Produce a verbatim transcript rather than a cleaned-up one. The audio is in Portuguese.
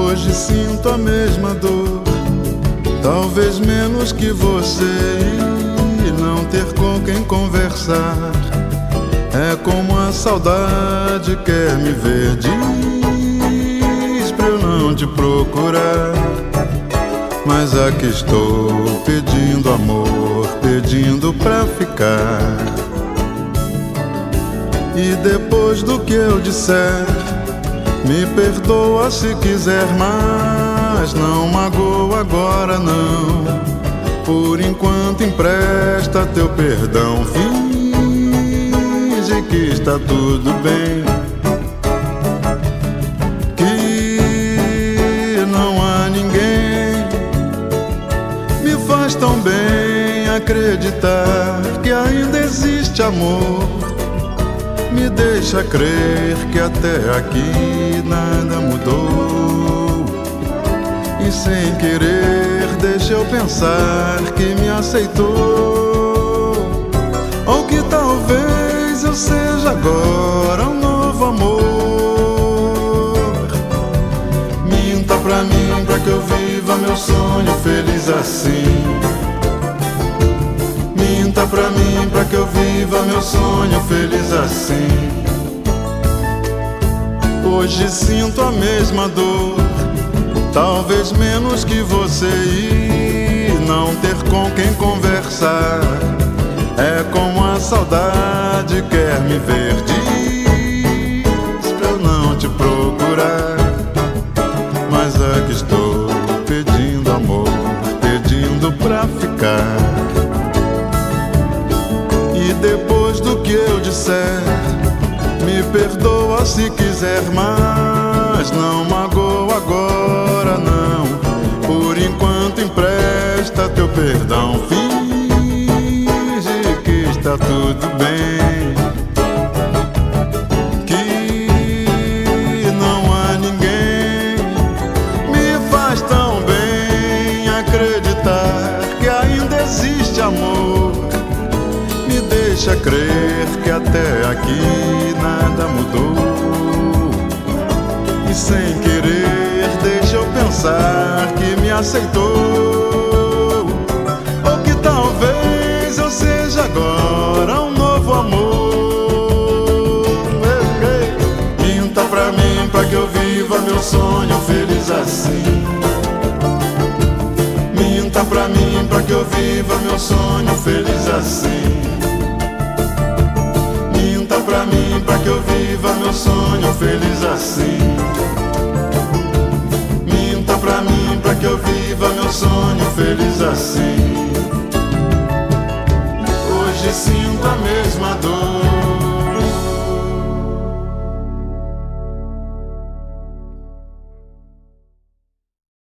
Hoje sinto a mesma dor, talvez menos que você, e não ter com quem conversar. É como a saudade quer me ver, diz pra eu não te procurar. Mas aqui estou pedindo amor, pedindo pra ficar. E depois do que eu disser, me perdoa se quiser, mas não magoa agora não. Por enquanto empresta teu perdão, finge que está tudo bem, que não há ninguém. Me faz tão bem acreditar que ainda existe amor. Me deixa crer que até aqui nada mudou. E sem querer deixa eu pensar que me aceitou. Ou que talvez eu seja agora um novo amor. Minta pra mim pra que eu viva meu sonho feliz assim. Minta pra mim pra que eu viva meu sonho feliz assim. Hoje sinto a mesma dor, talvez menos que você, e não ter com quem conversar. É como a saudade quer me ver, diz pra eu não te procurar. Mas aqui estou pedindo amor, pedindo pra ficar. E depois do que eu disser, me perdoa se quiser, mas não magoa agora não. Por enquanto empresta teu perdão, finge que está tudo bem, que não há ninguém. Me faz tão bem acreditar que ainda existe amor. Me deixa crer que até aqui nada mudou. E sem querer deixa eu pensar que me aceitou. Ou que talvez eu seja agora um novo amor. Ei, ei. Minta pra mim pra que eu viva meu sonho feliz assim. Minta pra mim pra que eu viva meu sonho feliz assim. Minta pra mim pra que eu viva meu sonho feliz assim. Minta pra mim pra que eu viva meu sonho feliz assim.